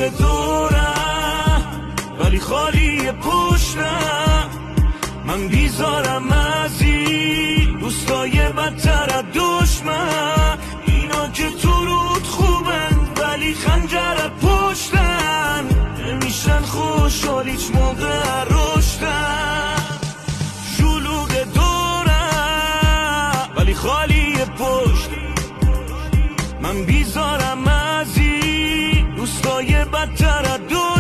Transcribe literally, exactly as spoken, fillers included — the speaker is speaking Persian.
شلوغ دورم ولی خالی پشتم، من بیزارم از این دوستای بدتر از دشمن، اینا که تو رود خوبن ولی خنجر پشتن، نمیشن خوشحال هیچ موقع رشدن. شلوغ دورم ولی خالی پشت، من بیزارم از این دوستای بدتر از دشمن.